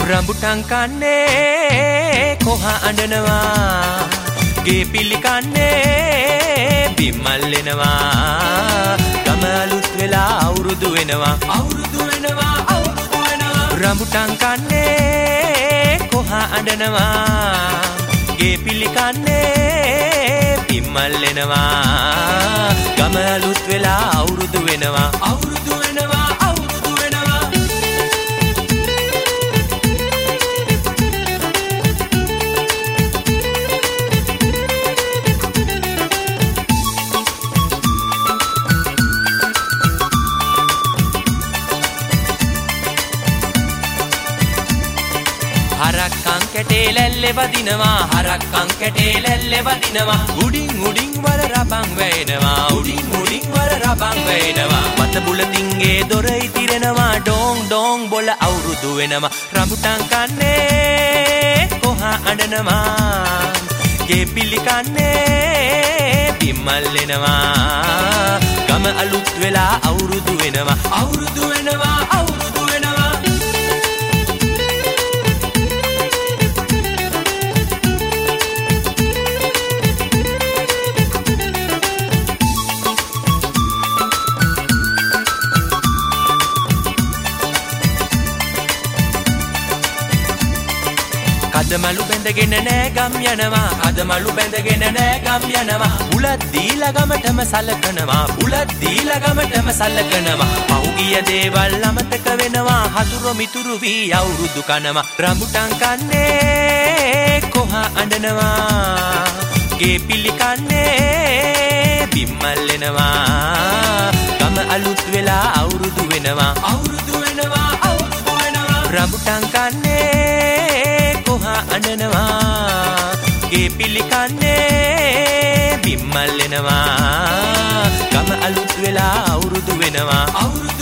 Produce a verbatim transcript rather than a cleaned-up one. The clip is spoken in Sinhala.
රඹුටන් කන්නේ කොහ අඬනවා ගේ පිලි කන්නේ බිම්මල් එනවා ගම අලුත් වෙලා අවුරුදු වෙනවා අවුරුදු වෙනවා අවුරුදු වෙනවා රඹුටන් කන්නේ කොහ අඬනවා ගේ පිලි කන්නේ බිම්මල් එනවා ගම අලුත් වෙලා අවුරුදු වෙනවා අවුරුදු වෙනවා අවුරුදු වෙනවා හරක්කන් කැටේ ලැල්ලේ වදිනවා හරක්කන් කැටේ ලැල්ලේ වදිනවා උඩින් උඩින් වර රබන් වැයෙනවා උඩින් උඩින් වර රබන් වැයෙනවා මත බුලතින්ගේ දොර ඉතිරෙනවා ඩෝං ඩෝං බොල අවුරුදු වෙනවා රඹුටන් කන්නේ කොහ අඬනවා ගේ පිලි කන්නේ බිම්මල් එනවා ගම අලුත් වෙලා අවුරුදු වෙනවා අවුරුදු වෙනවා අවුරුදු වෙනවා කදමලු බැඳගෙන නෑ ගම් යනවා කදමලු බැඳගෙන නෑ ගම් යනවා බුලත් දීලා ගමටම සලකනවා බුලත් දීලා ගමටම සලකනවා පහුගිය දේවල් අමතක වෙනවා හතුරු මිතුරු වී අවුරුදු කනවා රඹුටන් කන්නේ කොහ අඬනවා ගේ පිලි කන්නේ බිම්මල් එනවා ගම අලුත් වෙලා අවුරුදු වෙනවා අවුරුදු වෙනවා අවුරුදු වෙනවා රඹුටන් කන්නේ කොහ අඬනවා ගේ පිලි කන්නේ බිම්මල් එනවා ගම අලුත් වෙලා අවුරුදු වෙනවා අවුරුදු